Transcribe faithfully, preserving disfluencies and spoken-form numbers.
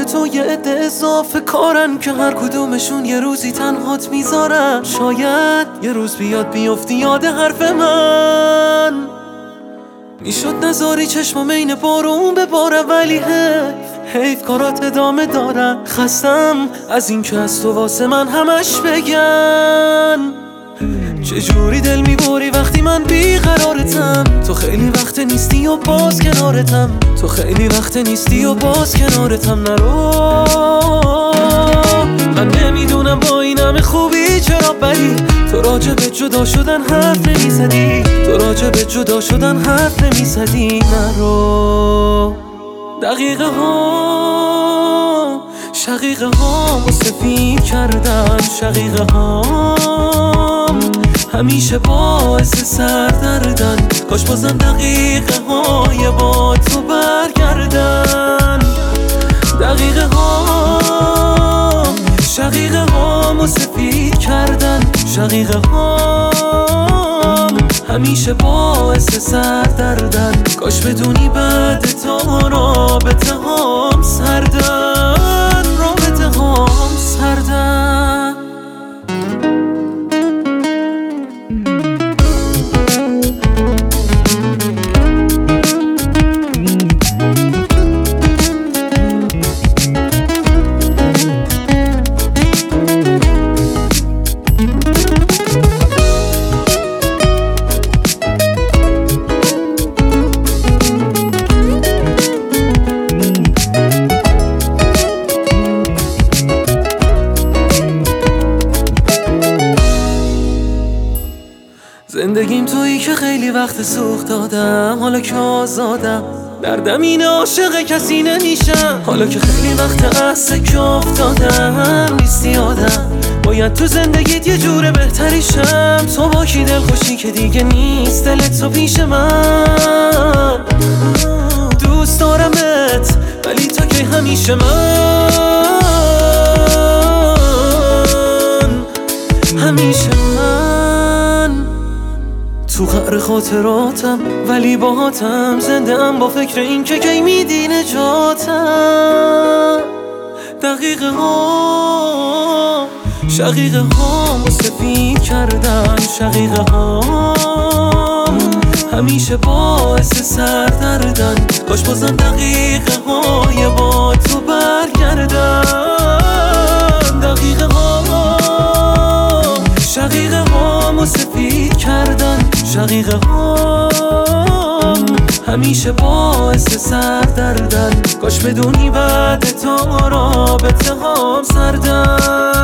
کار تو یه عده اضافه کارن که هر کدومشون یه روزی تنهات میذارن. شاید یه روز بیاد بیفتی یاد حرف من، میشد نذاری چشمام این بارون بباره، ولی حیف حیف کارات ادامه دارن. خستم از این که از تو واسه من همش بگن. چجوری دل میبری وقتی من بیقرارتم؟ تو خیلی وقت نیستی و باز کنارتم، تو خیلی وقت نیستی و باز کنارتم. نرو، من نمیدونم با این همه خوبی چرا بدی. تو راجع به جدا شدن حرف نمیزدی، تو راجع به جدا شدن حرف نمیزدی. نرو، دقیقه ها شقیقه ها سفید کردن، شقیقه ها همیشه باعث سردردن. کاش بازم دقیقه های با تو برگردن. دقیقه ها شقیقه ها سفید کردن، شقیقه ها همیشه باعث سردردن. کاش بدونی بعد تا رابطه هام سردن، رابطه هام سردن. زندگیم تویی که خیلی وقت سوخت دادم، حالا که آزادم دردم این عاشق کسی نمیشم. حالا که خیلی وقت از که افتادم نیستی آدم، باید تو زندگیت یه جور بهتری شم. تو با کی دل خوشی که دیگه نیست دلت تو پیش من. دوست دارمت ولی تا که همیشه من، همیشه من تو قعر خاطراتم، ولی باهاتم زنده ام با فکر این که کی میدی نجاتم. دقیقه ها شقیقه ها سفید کردن، شقیقه ها همیشه باعث سردردن. کاش بازم دقیقه های با تو برگردن. دقیقه ها شقیقه ها سفید کردن، شقیقه ها همیشه باعث سردردن. کاش بدونی بعد تا رابطه هام سردن.